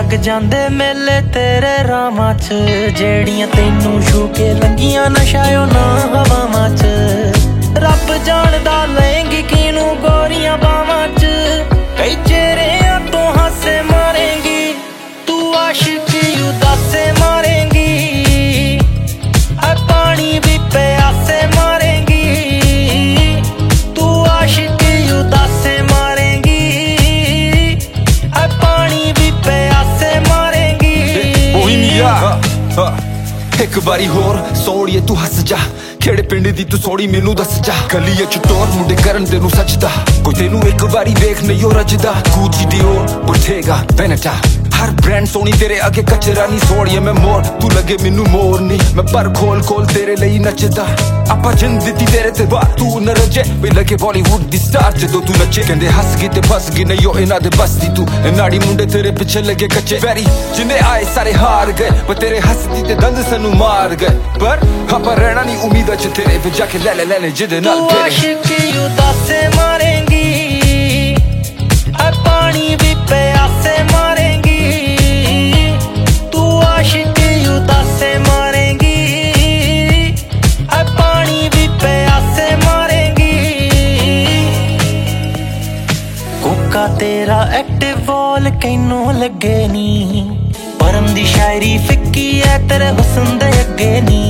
लग जांदे मेले तेरे रामां च जेड़ियां तैनू छू के लंघियां नशायो ना हवावां च रब जानदा लेंगी किनू गोरियां बावां च कई चेहरियां तो हासे मारेंगी तू आशिकी उदासे मारेंगी है पानी भी प्यासे मारेंगी तू आशिकी उदासे मारेंगी है पानी भी प्यासे मारेंगी एक बारी होर सोड़िए तू हस जा खेड़े पिंड दी तू सोड़ी मैनू दस जा गली चटोर मुंडे करन तेनू सचदा कोई तेनू एक बारी वेख नहीं रजदा गुची डियोर बोटेगा वेनेटा हर ब्रांड सोनी तेरे आगे कचरा नहीं सोड़िए मैं मोर तू लगे मैनू मोर नहीं मैं पर खोल खोल तेरे लिए नचदा आपा जिंद दी तेरे ते बात तू न रजे वे लगे बॉलीवुड दी स्टार जदों तू नचे कहंदे हस गई ते फस गई नहीं इना दे बस दी तू नाड़ी मुंडे तेरे पीछे लगे कच्चे वैरी जिन्ने आए सारे हार गए पर तेरे हंसदी ते दंद सनू मार गए पर आपा रहना नहीं उम्मीद च तेरे पे जाके ले ले जिदे नाल तू आशिकी उदासे मारेंगी है पानी भी प्यासे मारेंगी तू आशिकी उदासे मारेंगी है पानी भी प्यासे मारेंगी कोका तेरा एक्टिव वॉल कैनू लगे नी परम दी शायरी फिक्की है तेरे हुस्न दे अगे नी